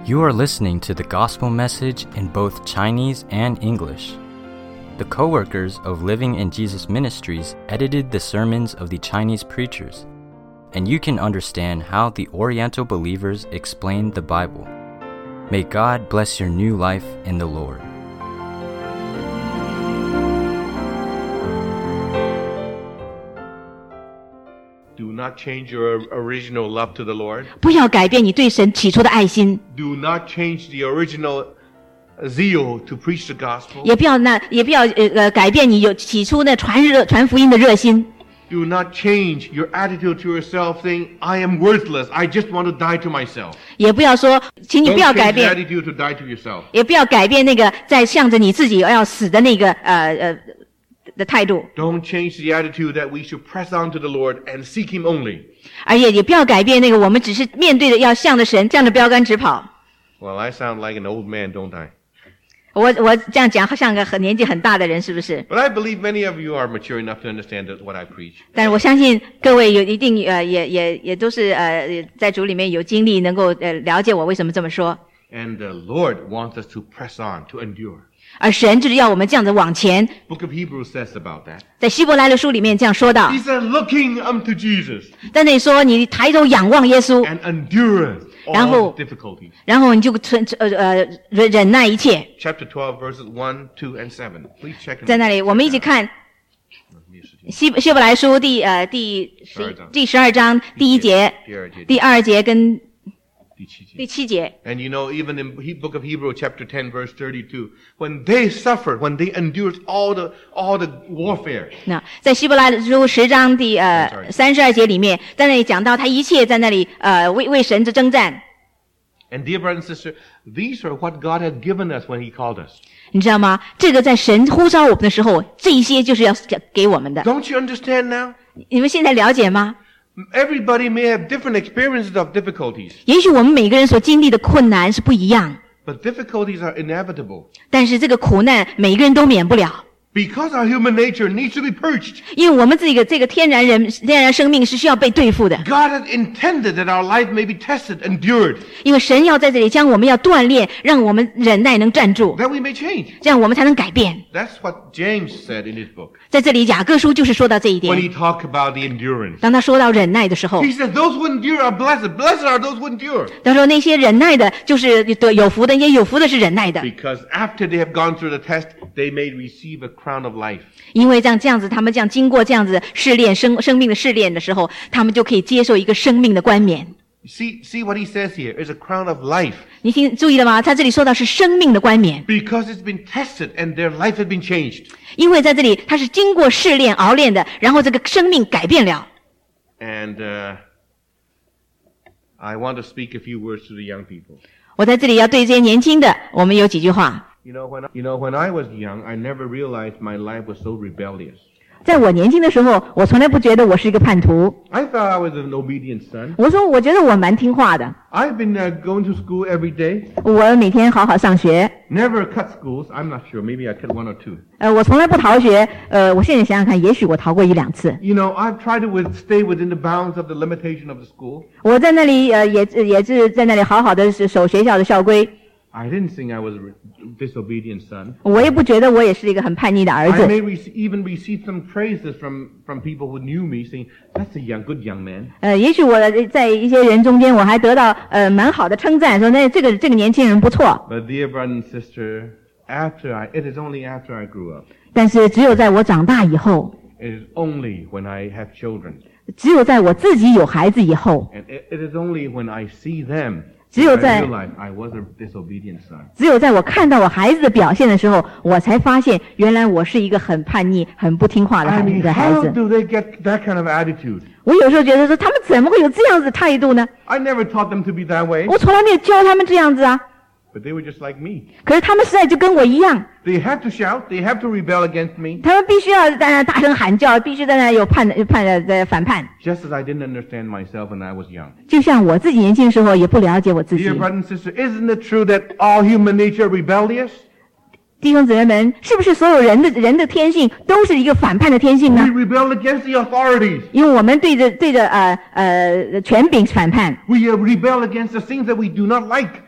You are listening to the gospel message in both Chinese and English. The co-workers of Living in Jesus Ministries edited the sermons of the Chinese preachers, and you can understand how the Oriental believers explain the Bible. May God bless your new life in the Lord. Do not change your original love to the Lord. 不要改变你对神起初的爱心， Do not change the original zeal to preach the gospel. 也不要改变你有起初那传福音的热心， Do not change your attitude to yourself saying, I am worthless. I just want to die to myself. 也不要说，请你 Don't 不要 change 改 the 变， attitude to die to yourself. 也不要改变那个在向着你自己要死的那个的态度， Don't change the attitude that we should press on to the Lord and seek Him only. 而且也不要改变那个我们只是面对的要向着神这样的标杆直跑。 Well, I sound like an old man, don't I? 我这样讲像个年纪很大的人，是不是？ But I believe many of you are mature enough to understand what I preach. 但是我相信各位有一定也都是在主里面有经历，能够了解我为什么这么说。 And the Lord wants us to press on, to endure. 而神就是要我们这样子往前。 Book of Hebrews says about that. 在希伯来的书里面这样说到， He said, looking unto Jesus 在那里说你抬头仰望耶稣， and endureth 然后 all difficulties. 然后你就忍耐一切。 Chapter 12, verses 1, 2, and 7. Please check it 在那里，我们一起看希伯来书第12章第1节、第2节跟第7节。 And you know, even in book of Hebrews, chapter 10, verse 32, when they suffered, when they endured all the warfare. 那在希伯来书10章第32节里面，在那里讲到他一切在那里为神的征战。 And dear brother and sister, these are what God had given us when He called us. 你知道吗？这个在神呼召我们的时候，这一些就是要给我们的。 Don't you understand now? 你们现在了解吗？ Everybody may have different experiences of difficulties, 也许我们每个人所经历的困难是不一样， but difficulties are inevitable. 但是这个苦难每个人都免不了， Because our human nature needs to be purged. 因为我们这个天然生命是需要被对付的。 God had intended that our life may be tested, endured, 因为神要在这里将我们要锻炼，让我们忍耐能站住， that we may change. 这样我们才能改变。 That's what James said in his book 在这里雅各书就是说到这一 when 点。 he talked about the endurance. 当他说到忍耐的时候， He said, those who endure are blessed. Blessed are those who endure. 他说那些忍耐的就是有福的，那些有福的是忍耐的， Because after they have gone through the test, they may receive a crown of life. 因为这样子他们经过这样子试炼生命的试炼的时候，他们就可以接受一个生命的冠冕。 See what he says here is a crown of life. 你注意了吗？他这里说到是生命的冠冕， Because it's been tested and their life has been changed. 因为在这里他是经过试炼熬炼的，然后这个生命改变了。 And I want to speak a few words to the young people. 我在这里要对这些年轻的，我们有几句话。 You know, when I was young, I never realized my life was so rebellious. 在我年轻的时候，我从来不觉得我是一个叛徒。 I thought I was an obedient son. 我觉得我蛮听话的， I've been going to school every day. 我每天好好上学。 Never cut schools. I'm not sure. Maybe I cut one or two. 我从来不逃学。我现在想想看，也许我逃过1-2次。 You know, I've tried to stay within the bounds of the limitation of the school. 我在那里也是在那里好好的守学校的校规。 I didn't think I was a disobedient son. 我也不觉得我也是一个很叛逆的儿 I 子。 may even receive some praises from people who knew me, saying, "That's a good young man." 也许我在一些人中间，我还得到蛮好的称赞，说那这个年轻人不错。 But dear brother and sister, it is only after I grew up. 但是只有在我长大以后， It is only when I have children. 只有在我自己有孩子以后， And it is only when I see them 只有 that 在 I realize I was a disobedient son. 只有在我看到我孩子的表现的时候，我才发现原来我是一个很叛逆、很不听话的 I mean, 孩 how 子。 do they get that kind of attitude? 我有时候觉得说，他们怎么会有这样子的态度呢？ I never taught them to be that way, 我从来没有教他们这样子啊。 but they were just like me. 可是他们实在就跟我一样， They have to shout, they have to rebel against me, 他们必须要在那大声喊叫，必须在那有反叛。 just as I didn't understand myself when I was young. 就像我自己年轻的时候也不了解我自己。 Dear brother and sister, isn't it true that all human nature rebellious? 弟兄姊妹们，是不是所有人的天性都是一个反叛的天性 We 呢？ rebel against the authorities. 因为我们对着权柄反叛， We rebel against the things that we do not like.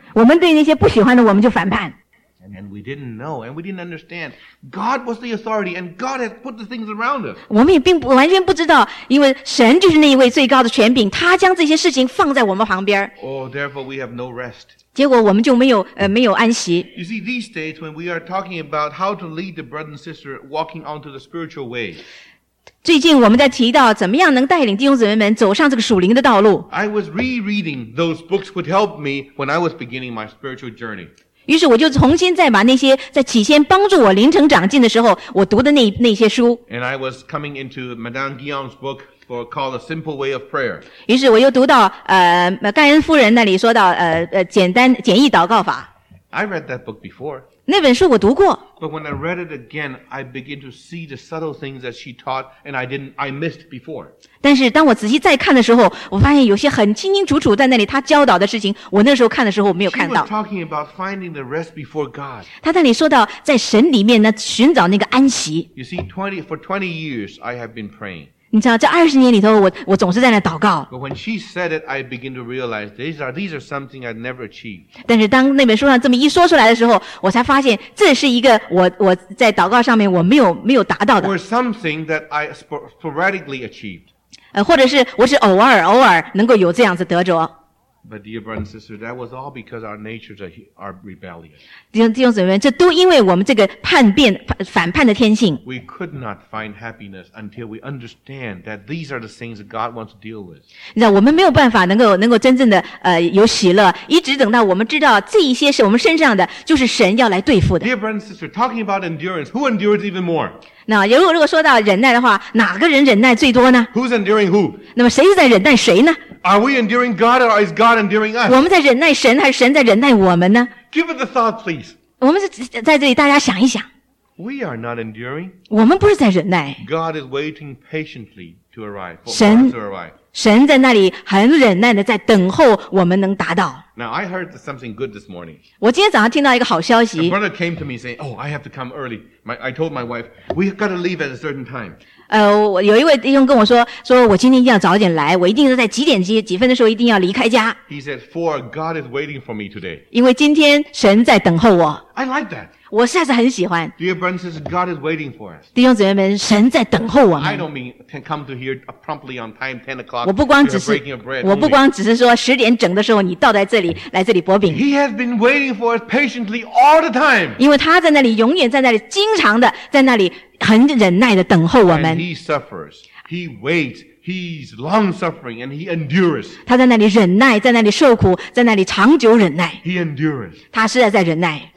我们对那些不喜欢的我们就反叛。 And we didn't know, and we didn't understand. God was the authority, and God had put the things around us. 我们也并不完全不知道，因为神就是那一位最高的权柄，他将这些事情放在我们旁边。 Oh, therefore we have no rest. 结果我们就没有安息。 You see, these days when we are talking about how to lead the brother and sister walking onto the spiritual way. 最近我们在提到怎么样能带领弟兄姊妹们走上这个属灵的道路。 I was rereading those books which helped me when I was beginning my spiritual journey. 于是我就重新再把那些在起先帮助我灵成长进的时候我读的那些书。 And I was coming into Madame Guillaume's book called A Simple Way of Prayer. 于是我又读到盖恩夫人那里说到简易祷告法。 I read that book before. 那本书我读过。 But when I read it again, I begin to see the subtle things that she taught, and I missed before. 但是当我仔细再看的时候，我发现有些很清清楚楚在那里他教导的事情，我那时候看的时候我没有看到。 She was talking about finding the rest before God. 他那里说到在神里面呢寻找那个安息。 You see, for 20 years I have been praying. 你知道这20年里头我总是在那祷告。 But when she said it, I begin to realize these are something I'd never achieved. 但是当那本书上这么一说出来的时候，我才发现这是一个我在祷告上面我没有达到的。 Or something that I sporadically achieved. 或者是我是偶尔能够有这样子得着。 But dear brothers and sisters, that was all because our natures are rebellious. 弟兄姊妹们，这都因为我们这个反叛的天性。 We could not find happiness until we understand that these are the things that God wants to deal with. 你知道，我们没有办法能够真正的有喜乐，一直等到我们知道这一些是我们身上的，就是神要来对付的。 Dear brothers and sisters, talking about endurance, who endures even more? 那如果说到忍耐的话，哪个人忍耐最多呢？ Who's enduring who? 那么谁是在忍耐谁呢？ Are we enduring God or is God enduring us? 我们在忍耐神，还是神在忍耐我们呢？ Give it a thought, please. 我们是在这里，大家想一想。 We are not enduring. 我们不是在忍耐。 God is waiting patiently to arrive. For 神 us to arrive. 神在那里很忍耐的在等候我们能达到。 Now, I heard something good this morning. 我今天早上听到一个好消 A 息。 brother came to me saying, "Oh, I have to come early." I told my wife, "We've got to leave at a certain time." 我有一位弟兄跟我说我今天一定要早一点来，我一定是在几点几分的时候一定要离开家。 He said, "For God is waiting for me today." 因为今天神在等候我。 I like that. 我实在是很喜欢。 Dear brothers and sisters, God is waiting for us. 弟兄姊妹们，神在等候我 I 们。 don't mean come to here promptly on time, 10 o'clock. 我不光 to 只 have 是 breaking of bread. 我不 only. 光只是说10点整的时候你到在这里来这里薄饼， He has been waiting for us patiently all the time. 因为他在那里永远在那里经常的在那里很忍耐的等候我 And 们。 he suffers. He waits. He's long suffering and he endures. 他在那里忍耐，在那里受苦，在那里长久忍耐。 He endures. 他是在忍耐。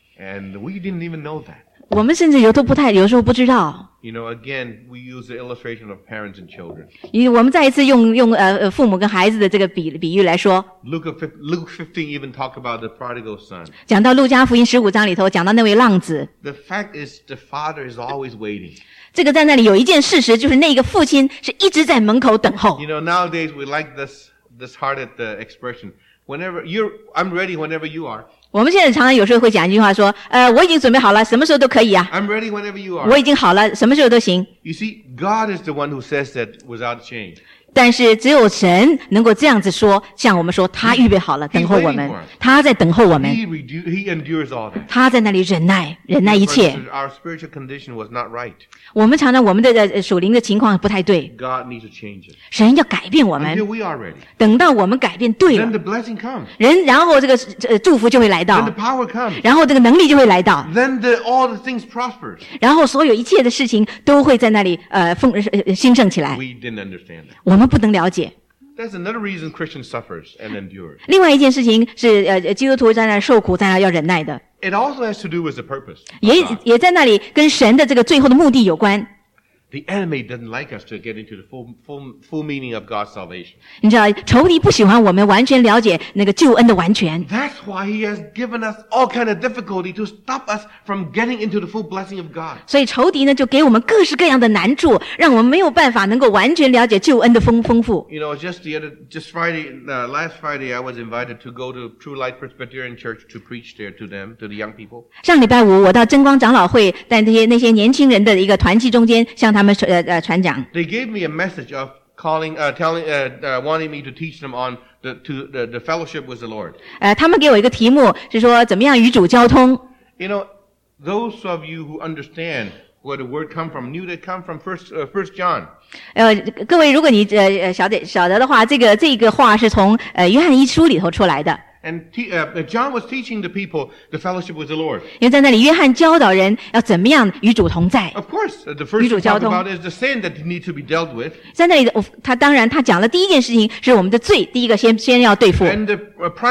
And we didn't even know that. 我们甚至有时候不知道。 You know, again, we use the illustration of parents and children. 我们再一次用父母跟孩子的这个比喻来说。 Luke 15 even talk about the prodigal son. 讲到路加福音15章里头，讲到那位浪子。 The fact is, the father is always waiting. 这个在那里有一件事实，就是那个父亲是一直在门口等候。 You know, nowadays we like this hearted expression. I'm ready whenever you are. 我们现在常常有时候会讲一句话说，我已经准备好了，什么时候都可以啊。 I'm ready whenever you are. 我已经好了，什么时候都行。 You see, God is the one who says that without change. 但是只有神能够这样子说，像我们说他预备好了，等候我们，他在等候我们， He endures all that. 他在那里忍耐一切。 Our spiritual condition was not right. 我们常常我们的属灵的情况不太对， God needs to change it. 神要改变我们 Until，we are ready. 等到我们改变对 Then 了， the blessing comes. 然后这个祝福就会来 Then 到 the，power comes. 然后这个能力就会来到， Then all the things prosper. 然后所有一切的事情都会在那里兴盛起来。 We didn't understand that. 我们不能了解。 That's another reason Christian suffers and endures. 另外一件事情是基督徒在那受苦，在那要忍耐的， It also has to do with the purpose. of God. 也在那里跟神的这个最后的目的有关。 The enemy doesn't like us to get into the full meaning of God's salvation. 你知道，仇敌不喜欢我们完全了解那个救恩的完全， That's why he has given us all kind of difficulty to stop us from getting into the full blessing of God. 所以仇敌呢就给我们各式各样的难处，让我们没有办法能够完全了解救恩的丰富。 You know, just last Friday, I was invited to go to True Light Presbyterian Church to preach there to them, to the young people. 上礼拜五我到真光长老会，在那些年轻人的一个团契中间向他们传讲。 They gave me a message of wanting me to teach them on the fellowship with the Lord. 他们给我一个题目是说怎么样与主交通。 You know, those of you who understand where the word come from, knew that come from First John. 各位，如果你晓得的话，这个话是从约翰一书里头出来的。 And John was teaching the people the fellowship with the Lord. 因为在那里，约翰教导人要怎么样与主同在。 Of course, the first thing talked about is the sin that need to be dealt with. 在那里，他讲了第一件事情是我们的罪，第一个先要对付。 And the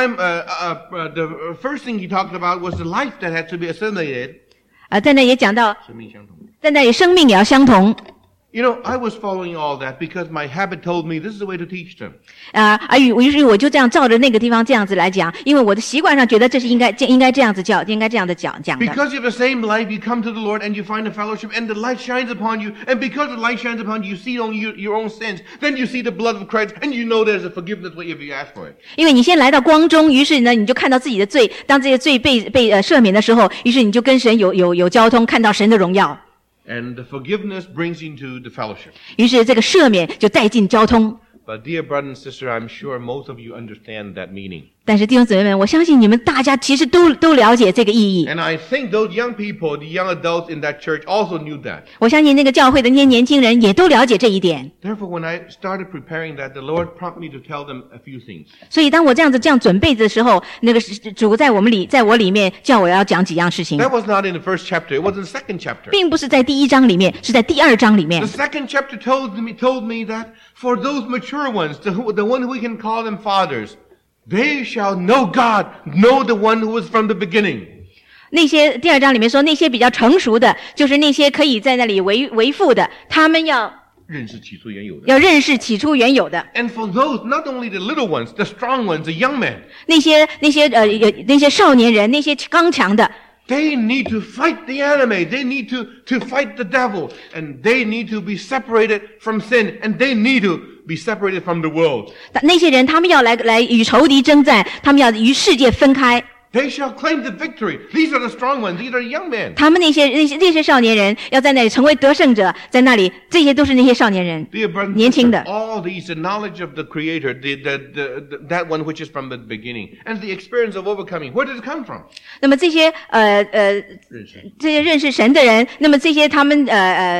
first thing he talked about was the life that had to be assimilated. 在那也讲到在那里生命也要相同。 You know, I was following all that because my habit told me this is the way to teach them. 于是我就这样照着那个地方这样子来讲，因为我的习惯上觉得这是应该这样子教，应该这样的讲的。 Because you have the same life, you come to the Lord and you find the fellowship, and the light shines upon you, and because the light shines upon you, you see on your own sins. Then you see the blood of Christ, and you know there's a forgiveness if you ask for it. 因为你先来到光中，于是呢，你就看到自己的罪，当这些罪被赦免的时候，于是你就跟神有交通，看到神的荣耀。 And the forgiveness brings you to the fellowship. 于是这个赦免就带进交通。 But dear brother and sister, I'm sure most of you understand that meaning. 但是弟兄姊妹们，我相信你们大家其实都了解这个意义。 And I think those young people, the young adults in that church also knew that. 我相信那个教会的那些年轻人也都了解这一点。 Therefore, when I started preparing that, the Lord prompted me to tell them a few things. 所以当我这样准备的时候，那个主在我里面叫我要讲几样事情。 That was not in the first chapter; it was in the second chapter. 并不是在第一章里面，是在第二章里面。 The second chapter told me that for those mature ones, the one we can call them fathers, they shall know God, know the one who was from the beginning. 那些第二章里面说，那些比较成熟的，就是那些可以在那里为父的，他们要认识起初原有的。 要认识起初原有的。 And for those, not only the little ones, the strong ones, the young men. 那些少年人，那些刚强的。 They need to fight the enemy. They need to fight the devil. And they need to be separated from sin. And they need to be separated from the world. 那些人，他们要来与仇敌征战，他们要与世界分开。 They shall claim the victory. These are the strong ones. These are the young men. 他们那些少年人要在那里成为得胜者，在那里，这些都是那些少年人，年轻的。 All these, the knowledge of the Creator, that one which is from the beginning, and the experience of overcoming. Where does it come from? 那么这些认识神的人，那么这些他们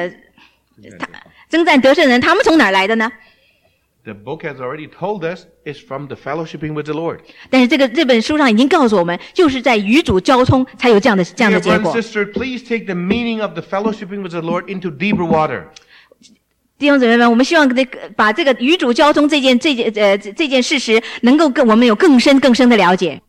征战得胜人，他们从哪儿来的呢 ？The book has already told us it's from the fellowshipping with the Lord. 但是这本书上已经告诉我们，就是在与主交通才有这样的结果。 Sister, please take the meaning of the fellowshipping with the Lord into deeper water. 弟兄姊妹们，我们希望把这个与主交通这件事实，能够我们有更深的了解。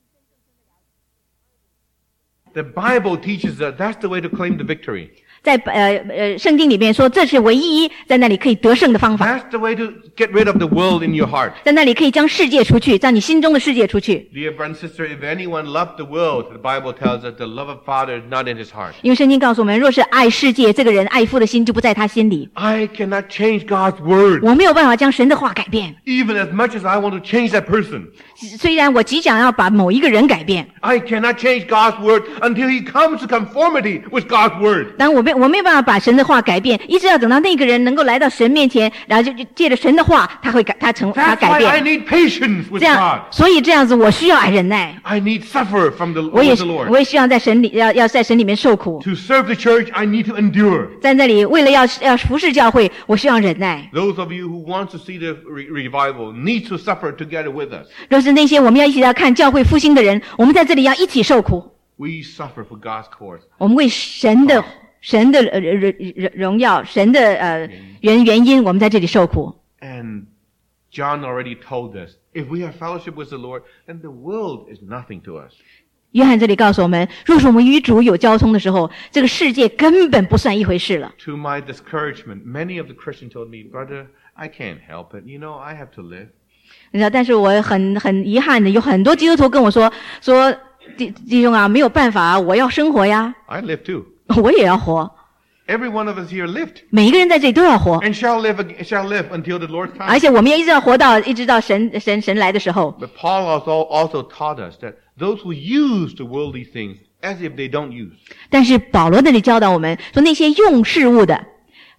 The Bible teaches that that's the way to claim the victory. 在圣经里面说，这是唯一在那里可以得胜的方法。 That's the way to get rid of the world in your heart. 在那里可以将世界除去，将你心中的世界除去。 Dear brother and sister, if anyone loved the world, the Bible tells us the love of Father is not in his heart. 因为圣经告诉我们，若是爱世界，这个人爱父的心就不在他心里。 I cannot change God's word. 我没有办法将神的话改变。 Even as much as I want to change that person. 虽然我极想要把某一个人改变。 I cannot change God's word until he comes to conformity with God's word. 但我没有办法把神的话改变，一直要等到那个人能够来到神面前，然后就借着神的话，他改变。 That's why I need patience with God. 所以这样子，我需要忍耐。 I need suffer with the Lord. 我也希望在神里要在神里面受苦。 To serve the church, I need to endure. 在那里，为了要服侍教会，我需要忍耐。 Those of you who want to see the revival need to suffer together with us. 若是那些我们要一起来看教会复兴的人，我们在这里要一起受苦。 We suffer for God's cause. 我们为神的荣耀，神的原因，我们在这里受苦。 And John already told us, if we have fellowship with the Lord, then the world is nothing to us. 约翰这里告诉我们，若是我们与主有交通的时候，这个世界根本不算一回事了。 To my discouragement, many of the Christians told me, brother, I can't help it. You know, I have to live. 你知道，但是我很遗憾的，有很多基督徒跟我说弟兄啊，没有办法，我要生活呀。 I live too. 我也要活。 Every one of us here lived. 每一个人在这里都要活。 And shall live until the Lord comes. 而且我们也一直要活到一直到神来的时候。 But Paul also taught us that those who use the worldly things as if they don't use. 但是保罗那里教导我们说，那些用事物的，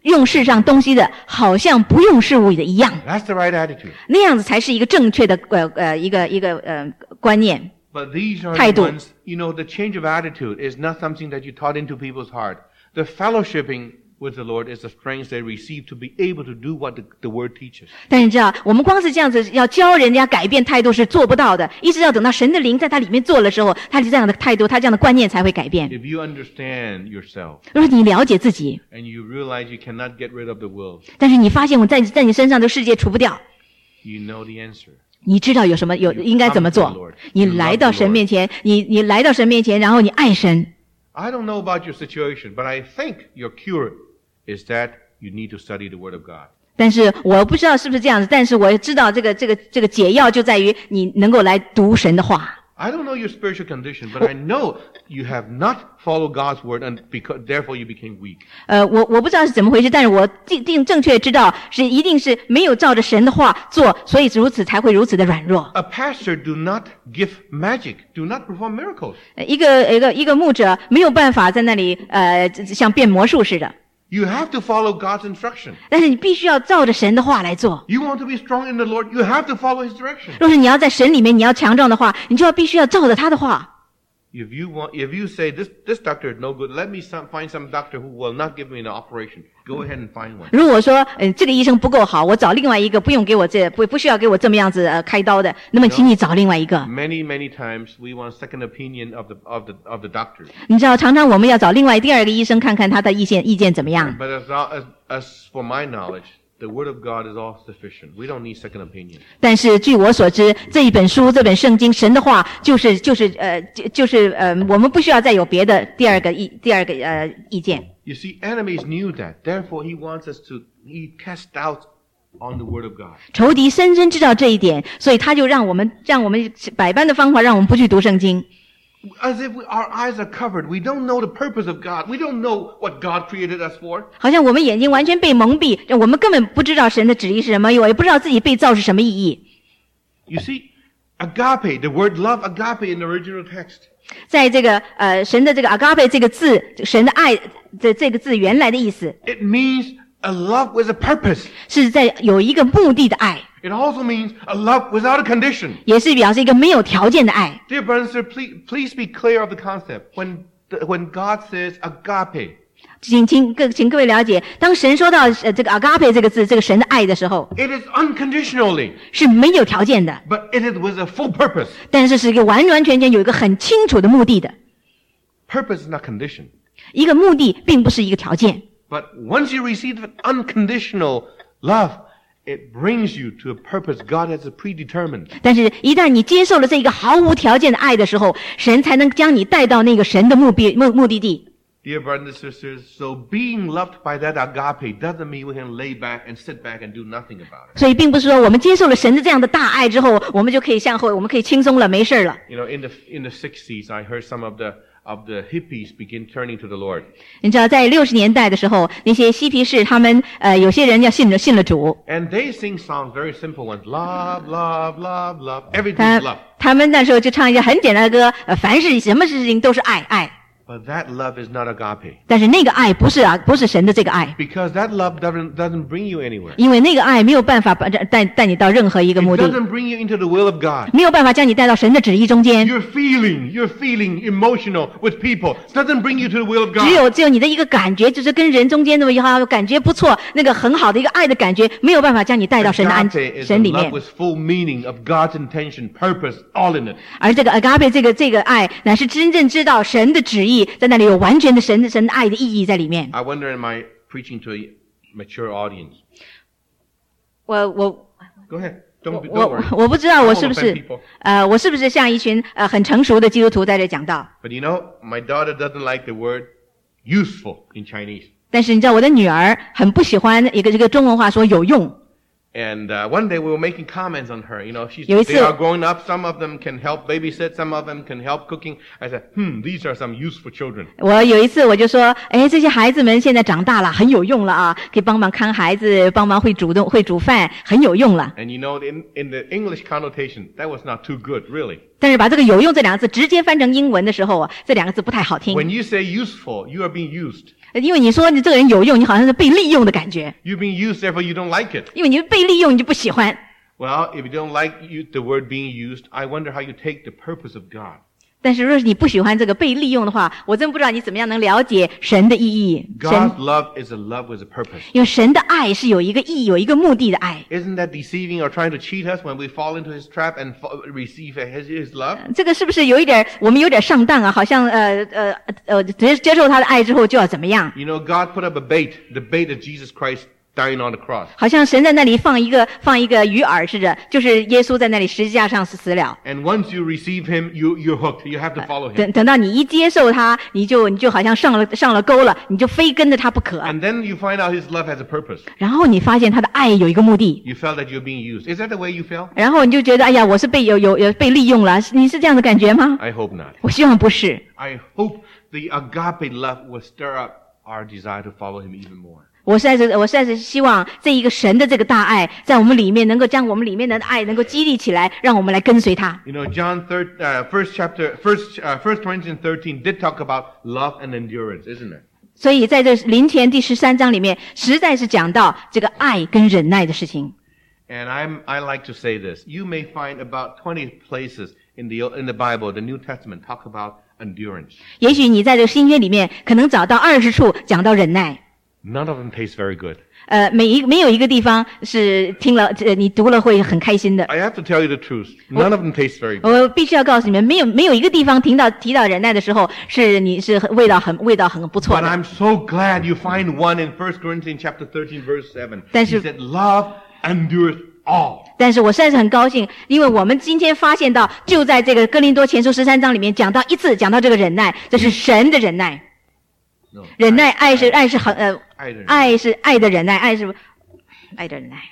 用世上东西的，好像不用事物的一样。 That's the right attitude. 那样子才是一个正确的观念。 But these are 态 the 度。 ones, the change of attitude is not something that you taught into people's heart. The fellowshipping with the Lord is the strength they receive to be able to do what the Word teaches. 但是你知道，我们光是这样子要教人家改变态度是做不到的，一直要等到神的灵在他里面做的时候，他这样的态度，他这样的观念才会改变。 If you understand yourself 如果你了解自己， and you realize you cannot get rid of the world, 但是你发现我在你身上的世界除不掉， you know the answer. 你知道应该怎么做？你来到神面前，你来到神面前，然后你爱神。 I don't know about your situation, but I think your cure is that you need to study the Word of God. 但是我不知道是不是这样子，但是我知道这个解药就在于你能够来读神的话。 I don't know your spiritual condition, but I know you have not followed God's word, and therefore you became weak. 我不知道是怎么回事，但是我正确知道一定是没有照着神的话做，所以才会如此的软弱。 A pastor do not give magic, do not perform miracles. 一个牧者没有办法在那里像变魔术似的。 You have to follow God's instruction. 但是你必须要照着神的话来做。 You want to be strong in the Lord, you have to follow His direction. 若是你要在神里面你要强壮的话，你就必须要照着他的话。 If you say this doctor is no good, let me find some doctor who will not give me an operation. Go ahead and find one. 如果说这个医生不够好，我找另外一个不用给我不需要给我这么样子开刀的，那么请你找另外一个。 Many times we want second opinion of the doctor. 你知道，常常我们要找另外第二个医生看看他的意见怎么样。 But as for my knowledge, the Word of God is all sufficient. We don't need second opinion. 但是据我所知，这本圣经神的话就是我们不需要再有别的第二个意见。 You see, enemies knew that. Therefore, he cast out on the Word of God. 仇敌深深知道这一点，所以他就让我们百般的方法让我们不去读圣经。 As if our eyes are covered. We don't know the purpose of God. We don't know what God created us for. 好像我们眼睛完全被蒙蔽，我们根本不知道神的旨意是什么，也不知道自己被造是什么意义。 You see, agape, the word love, agape in the original text. 在这个神的这个 agape 这个字，神的爱的这个字原来的意思 It means a love with a purpose. 是在有一个目的的爱， It also means a love without a condition. 也是表示一个没有条件的爱。 Dear brothers and sisters, please be clear of the concept. When God says agape, 请各位了解，当神说到这个 agape 这个字，这个神的爱的时候， it is unconditionally, 是没有条件的， but it is with a full purpose. 但是是一个完全有一个很清楚的目的的。 Purpose is not condition. 一个目的并不是一个条件， But once you receive an unconditional love, it brings you to a purpose God has predetermined. 但是一旦你接受了这一个毫无条件的爱的时候，神才能将你带到那个神的目的地。 Dear brothers and sisters, so being loved by that agape doesn't mean we can lay back and sit back and do nothing about it. 所以并不是说我们接受了神的这样的大爱之后，我们就可以向后，我们可以轻松了，没事了。 You know, in the 60s, I heard some of the hippies begin turning to the Lord. 你知道，在60年代的时候，那些嬉皮士他们有些人信了主， And they sing songs, very simple ones. Love, love, love, love. Everything is love. 他们那时候就唱一些很简单的歌，凡是什么事情都是爱。 But that love is not agape. 但是那个爱不是神的这个爱， Because that love doesn't bring you anywhere. 因为那个爱没有办法带你到任何一个 It 目的， doesn't bring you into the will of God. 没有办法将你带到神的旨意中间。 You're feeling emotional with people. Doesn't bring you to the will of 只有你的一个感觉，就是跟人中间那么感觉不错，那个很好的一个爱的感觉，没有办法将你带到神的 God.Agape is 神 a 里面 love。with full meaning of God's intention, purpose, all in it. 而这个 agape 这个爱，乃是真正知道神的旨意，在那里有完全的神爱的意义在里面。 I wonder, am I preaching to a mature audience? 我 Go ahead. Don't worry. 我不知道 I 我 won't 是不 offend 是 people. 我是不是像一群很成熟的基督徒在这讲道？ But you know, my daughter doesn't like the word useful in Chinese. 但是你知道我的女儿很不喜欢一个中文话说有用。 And one day we were making comments on her. You know, They are growing up. Some of them can help babysit. Some of them can help cooking. I said, these are some useful children. 我有一次我就说，这些孩子们现在长大了，很有用了啊，可以帮忙看孩子，帮忙会煮饭，很有用了。 And you know, in the English connotation, that was not too good, really. 但是把这个有用这两个字直接翻成英文的时候啊，这两个字不太好听。 When you say useful, you are being used. 因为你说你这个人有用，你好像是被利用的感觉。 You're being used, therefore you don't like it. 因为你被利用，你就不喜欢。 Well, if you don't like the word being used, I wonder how you take the purpose of God. 但是若是你不喜欢这个被利用的话，我真不知道你怎么样能了解神的意义。 God's love is a love with a purpose. 因为神的爱是有一个意义、有一个目的的爱。 Isn't that deceiving or trying to cheat us when we fall into his trap and receive his love? 这个是不是有一点我们有点上当啊？好像接受他的爱之后就要怎么样？ You know, God put up a bait, the bait of Jesus Christ dying on the cross. 好像神在那里放一个鱼饵似的，就是耶稣在那里十字架上死了。 And once you receive him, you're hooked. You have to follow him. 等到你一接受他，你就好像上了钩了，你就非跟着他不可。 And then you find out his love has a purpose. 然后你发现他的爱有一个目的。 You felt that you're being used. Is that the way you felt? 然后你就觉得，哎呀，我是被被利用了。你是这样的感觉吗？ I hope not. 我希望不是。 I hope the agape love will stir up our desire to follow him even more. 我实在是希望这一个神的这个大爱，在我们里面能够将我们里面的爱能够激励起来，让我们来跟随他。 You know, First Corinthians 13 did talk about love and endurance, isn't it? 所以在这林前第13章里面，实在是讲到这个爱跟忍耐的事情。 And I like to say this. You may find about 20 places in the Bible, the New Testament, talk about endurance. 也许你在这个新约里面可能找到20处讲到忍耐。 None of them taste very good. 没有一个地方是听了你读了会很开心的。 I have to tell you the truth. None of them taste very good. 我必须要告诉你们，没有一个地方提到忍耐的时候是味道很不错 But 的。 I'm so glad you find one in 1 Corinthians chapter 13 verse 7. 但是 He said, love endureth all. 但是我实在是很高兴，因为我们今天发现到，就在这个哥林多前书13章里面讲到这个忍耐，这是神的忍耐。 No, 忍耐，爱是爱是爱的忍耐，爱是爱的忍耐。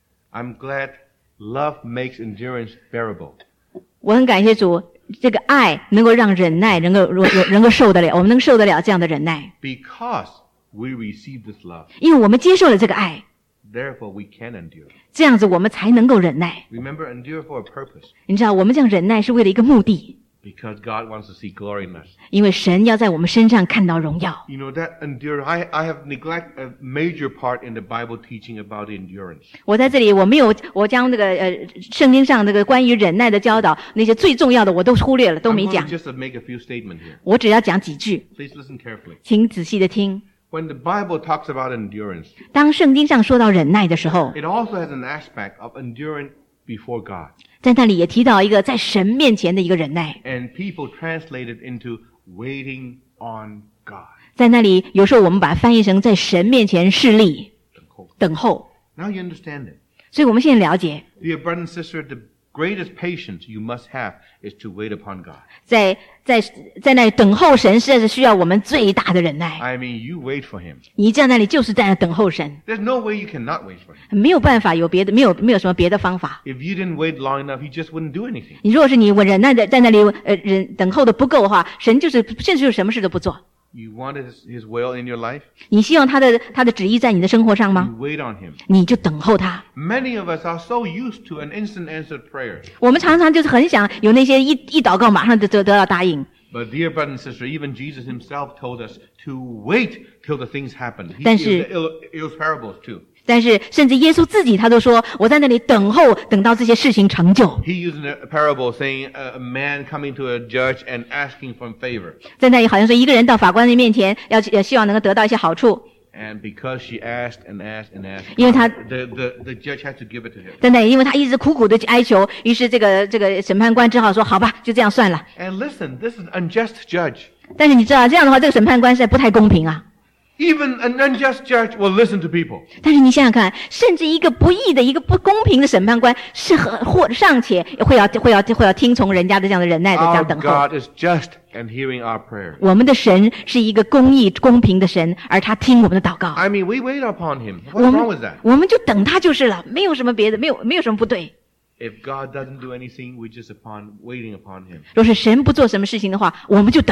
I'm glad love makes endurance bearable. 我很感谢主，这个爱能够让忍耐能够受得了，我们能受得了这样的忍耐， Because we receive this love, 因为我们接受了这个爱， therefore we can endure. 这样子我们才能够忍耐。 Remember, endure for a purpose. 你知道，我们这样忍耐是为了一个目的， Because God wants to see glory in us. 因为神要在我们身上看到荣耀。 You know, that endure, I have neglected a major part in the Bible teaching about endurance. 我在这里，我将那个圣经上那个关于忍耐的教导，那些最重要的我都忽略了，都 I'm 没 going 讲 to。just make a few statements here. 我只要讲几句， Please listen carefully. 请仔细的听。 When the Bible talks about endurance, 当圣经上说到忍耐的时候， it also has an aspect of enduring before God. 在那里也提到一个在神面前的一个忍耐。 And people translate it into waiting on God. 在那里，有时候我们把它翻译成在神面前侍立、等候。 Now you understand it. 所以我们现在了解， Dear brother and sister, the greatest patience you must have is to wait upon God. 在那里等候神，实在是需要我们最大的忍耐。 I mean, you wait for Him. 你在那里就是在那等候神， There's no way you cannot wait for Him. 没有办法有别的，没有什么别的方法。 If you didn't wait long enough, He just wouldn't do anything. 你如果是你忍耐的在那里等候的不够的话，神甚至就什么事都不做。 You want His will in your life? 你希望他的旨意在你的生活上 You 吗？ wait on Him. 你就等候他。 Many of us are so used to an instant answered prayer. 我们常常就是很想有那些一祷告马上就得到答应。 But dear brother and sister, even Jesus Himself told us to wait till the things happen. He 但 used 是 those parables too. 但是甚至耶稣自己他都说，我在那里等候，等到这些事情成就。 He used a parable saying a man coming to a judge and asking for favor. 在那里好像说一个人到法官的面前，要希望能够得到一些好处。 And because she asked and asked and asked, 因为他 the judge had to give it to him. 在那里，因为他一直苦苦的哀求，于是这个审判官只好说，好吧，就这样算了。 And listen, this is an unjust judge. 但是你知道这样的话，这个审判官实在不太公平啊。 Even an unjust judge will listen to people. 但是你想想看，甚至一个不义的、一个不公平的审判官，尚且会要听从人家的这样的忍耐的这 Our 样等候。 God is just and hearing our prayer. 我们的神是一个公义、公平的神，而他听我们的祷告。 I mean, we wait upon Him. What's wrong with that? 我们就等他就是了，没有什么别的，没有什么不对。 If God doesn't do anything, we just waiting upon Him. 若是神不做什么事情的话，我们就等。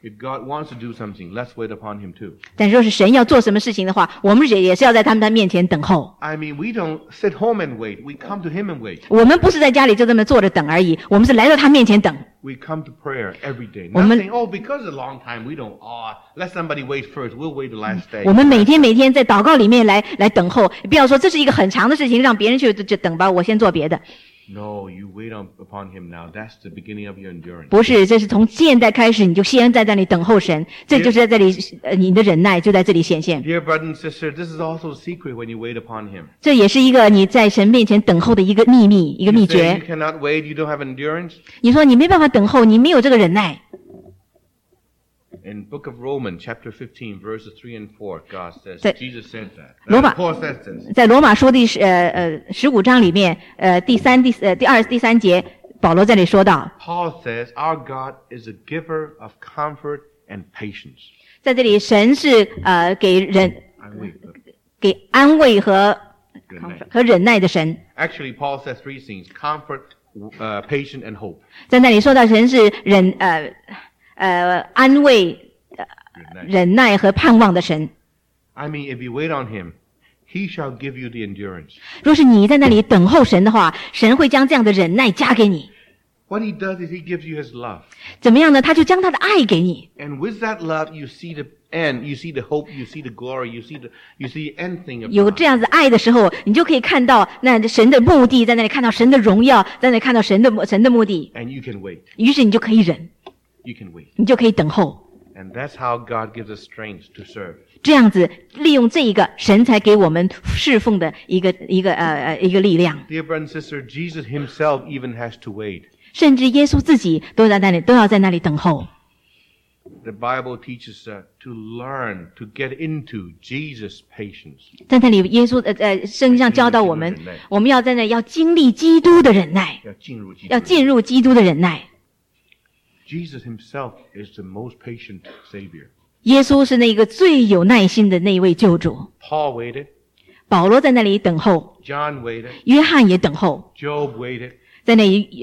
If God wants to do something, let's wait upon Him too. 但若是神要做什么事情的话，我们也是要在他面前等候。 I mean, we don't sit home and wait. We come to Him and wait. 我们不是在家里就这么坐着等而已，我们是来到他面前等。 We come to prayer every day. Not saying, oh, because it's a long time, we don't. Oh, let somebody wait first. We'll wait the last day. 我们每天在祷告里面来等候，不要说这是一个很长的事情，让别人去就等吧，我先做别的。 No, you wait upon Him now. That's the beginning of your endurance. 不是，这是从现在开始，你就先在那里等候神，这就是在这里，你的忍耐就在这里显现。 Dear brother and sister, this is also a secret when you wait upon Him. 这也是一个你在神面前等候的一个秘密，一个秘诀。 You cannot wait. You don't have endurance. 你说你没办法等候，你没有这个忍耐。 In Book of Romans, chapter 15, verses 3 and 4, God says, Jesus said that. Paul says this. 在罗马书15章里面，第二、第三节，保罗在这里说到。 Paul says, our God is a giver of comfort and patience. 在这里，神是给安慰和忍耐的神。 Actually, Paul says three things: comfort, patience, and hope. 在那里说到神是安慰、忍耐和盼望的神。 I mean, if you wait on Him, He shall give you the endurance. 若是你在那里等候神的话，神会将这样的忍耐加给你。 What He does is He gives you His love. 怎么样呢？他就将他的爱给你。 And with that love, you see the end, you see the hope, you see the glory, you see the end thing of God. 有这样子爱的时候，你就可以看到那神的目的，在那里看到神的荣耀，在那里看到神的目的。 And you can wait. 于是你就可以忍。 You can wait. 你就可以等候。 And that's how God gives us strength to serve. 这样子利用这一个神才给我们侍奉的一个力量。 Dear brother and sister, Jesus Himself even has to wait. 甚至耶稣自己都要在那里等候。 The Bible teaches us to learn to get into Jesus' patience. 在那里，耶稣圣经上教导我们，我们要在那要经历基督的忍耐，要进入基督的忍耐。 Jesus Himself is the most patient Savior. 耶稣是那个最有耐心的那一位救主。 Paul waited. 保罗在那里等候。 John waited. 约翰也等候。 Job waited. 在那里，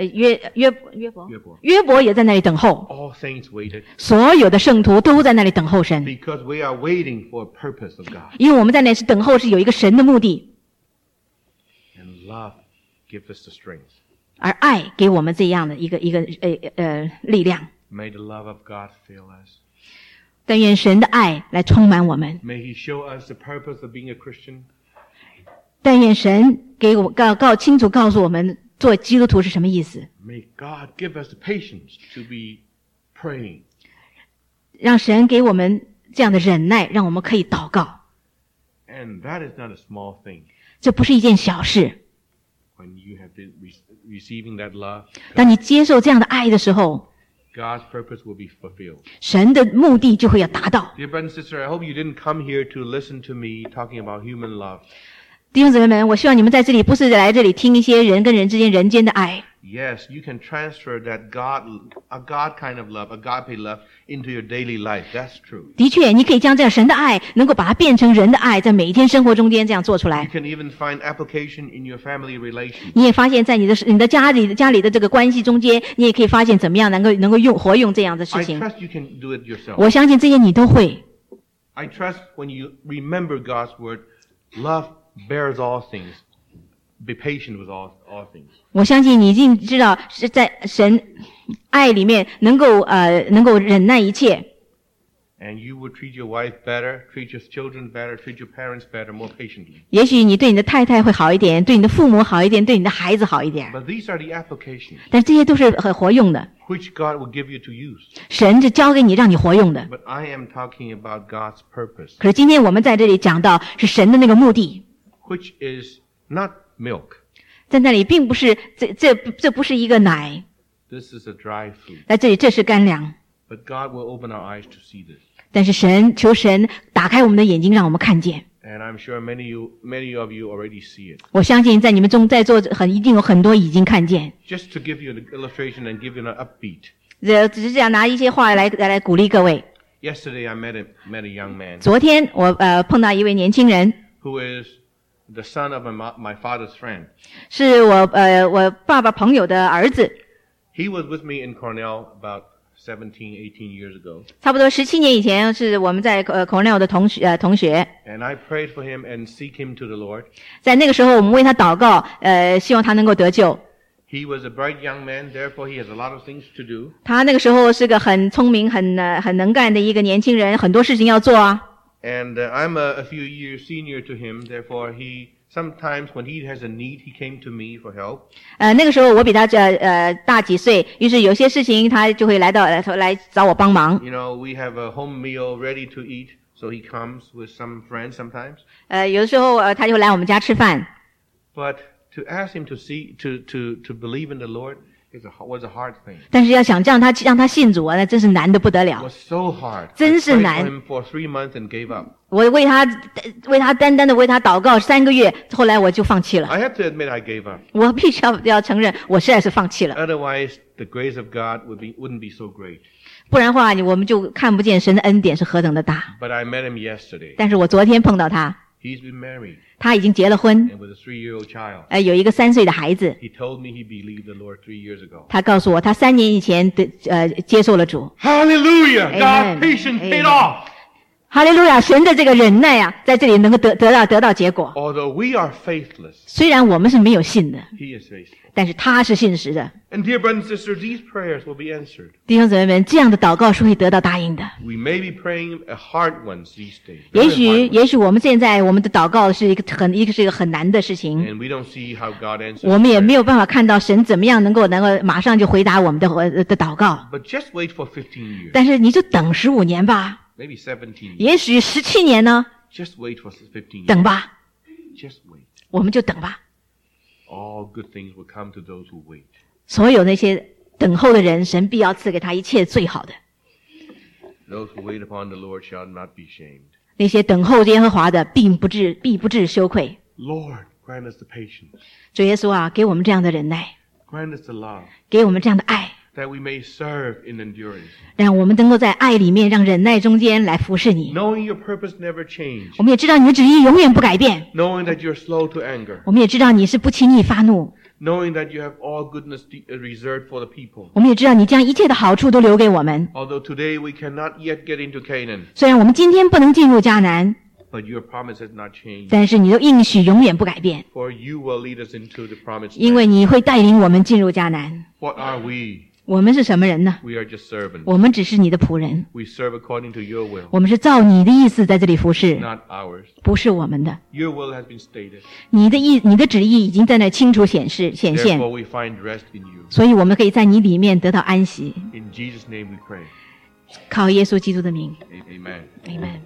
约伯也在那里等候。 All saints waited. 所有的圣徒都在那里等候神。 Because we are waiting for a purpose of God. 因为我们在那是等候，是有一个神的目的。 And love gives us the strength. 而爱给我们这样的一个力量。 May the love of God fill us. 但愿神的爱来充满我们。 May He show us the purpose of being a Christian. 但愿神给我清楚告诉我们，做基督徒是什么意思。 May God give us the patience to be praying. 让神给我们这样的忍耐，让我们可以祷告。 And that is not a small thing. 这不是一件小事。 When you have been receiving that love, 当你接受这样的爱的时候， God's purpose will be fulfilled. 神的目的就会要达到。 Dear brother and sister, I hope you didn't come here to listen to me talking about human love. 弟兄姊妹们，我希望你们在这里不是来这里听一些人跟人之间人间的爱。 Yes, you can transfer that a God kind of love, agape love, into your daily life. That's true. 的确，你可以将这样神的爱，能够把它变成人的爱，在每一天生活中间这样做出来。 You can even find application in your family relations. 你也发现，在你的家里的这个关系中间，你也可以发现怎么样能够活用这样的事 I 情。 trust you can do it yourself. 我相信这些你都会。 I trust when you remember God's word, love bears all things. Be patient with all things. 我相信你已经知道是在神爱里面能够忍耐一切。 And you will treat your wife better, treat your children better, treat your parents better, more patiently. 也许你对你的太太会好一点，对你的父母好一点，对你的孩子好一点。 But these are the applications 但这些都是很活用的， which God will give you to use. 神是交给你让你活用的。 But I am talking about God's purpose, 可是今天我们在这里讲到是神的那个目的， which is not milk. 在那里并不是这不是一个奶， This is a dry food. 在这里这是干粮。 But God will open our eyes to see this. 但是求神打开我们的眼睛，让我们看见。 And I'm sure many of you already see it. 我相信在你们中在座一定有很多已经看见。 Just to give you an illustration and give you an upbeat. 只是这样拿一些话来鼓励各位。 Yesterday I met a young man 昨天我碰到一位年轻人， who is the son of my father's friend. 是我爸爸朋友的儿子。 He was with me in Cornell about 17, 18 years ago. 差不多17年以前是我们在Cornell 的同学。 And I prayed for him and seek him to the Lord. 在那个时候，我们为他祷告，希望他能够得救。 He was a bright young man, therefore he has a lot of things to do. 他那个时候是个很聪明、很能干的一个年轻人，很多事情要做啊。 And I'm a few years senior to him, therefore sometimes when he has a need, he came to me for help. 那个时候我比他大几岁，于是有些事情他就会来找我帮忙。 You know, we have a home meal ready to eat, so he comes with some friends sometimes. 有的时候他就会来我们家吃饭。 But to ask him to believe in the Lord was a hard thing. 但是要想让他信主啊，那真是难得不得了。 It was so hard. 真是难。 I prayed for him for 3 months and gave up. 我为他单单的为他祷告3个月，后来我就放弃了。 I have to admit I gave up. 我必须要承认，我实在是放弃了。 Otherwise, the grace of God wouldn't be so great. 不然的话，我们就看不见神的恩典是何等的大。 But I met him yesterday. 但是我昨天碰到他。 He's been married. 他已经结了婚。 And with a 3-year-old child. 有一个3岁的孩子。 He told me he believed the Lord 3 years ago. 他告诉我，他3年以前接受了主。 Hallelujah! God's patience paid off. 哈利路亚！神的这个忍耐啊，在这里能够得到结果。 Although we are faithless. 虽然我们是没有信的。 He is faithful. 但是他是信实的。 And dear brothers and sisters, these prayers will be answered. 弟兄姊妹们，这样的祷告是会得到答应的。 We may be praying hard ones these days. 也许我们现在我们的祷告是一个很难的事情。 And we don't see how God answers. 我们也没有办法看到神怎么样能够马上就回答我们的祷告。 But just wait for 15 years. 但是你就等15年吧。 Maybe 17 years. 也许17年呢。 Just wait for 15 years. 等吧。 Just wait. 我们就等吧。 All good things will come to those who wait. 所有那些等候的人，神必要赐给他一切最好的。 Those who wait upon the Lord shall not be shamed. 那些等候耶和华的，必不致羞愧。 Lord, grant us the patience. 主耶稣啊，给我们这样的忍耐。 Grant us the love. 给我们这样的爱。 That we may serve in endurance. 让我们能够在爱里面，让忍耐中间来服侍你。 Knowing your purpose never change. 我们也知道你的旨意永远不改变。 Knowing that you're slow to anger. 我们也知道你是不轻易发怒。 Knowing that you have all goodness reserved for the people. 我们也知道你将一切的好处都留给我们。 Although today we cannot yet get into Canaan. 虽然我们今天不能进入迦南。 But your promise has not changed. 但是你的应许永远不改变。 For you will lead us into the promised land. 因为你会带领我们进入迦南。 What are we? 我们是什么人呢？ We are just servants. 我们只是你的仆人。 We serve according to your will. 我们是照你的意思在这里服侍。 Not ours. 不是我们的。 Your will has been stated. 你的旨意已经在那清楚显现。 Therefore we find rest in you. 所以我们可以在你里面得到安息。 In Jesus' name we pray. 靠耶稣基督的名。 Amen. Amen.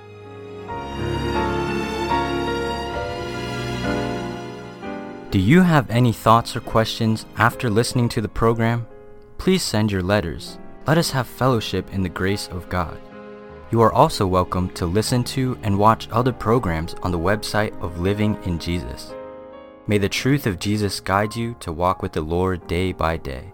Do you have any thoughts or questions after listening to the program? Please send your letters. Let us have fellowship in the grace of God. You are also welcome to listen to and watch other programs on the website of Living in Jesus. May the truth of Jesus guide you to walk with the Lord day by day.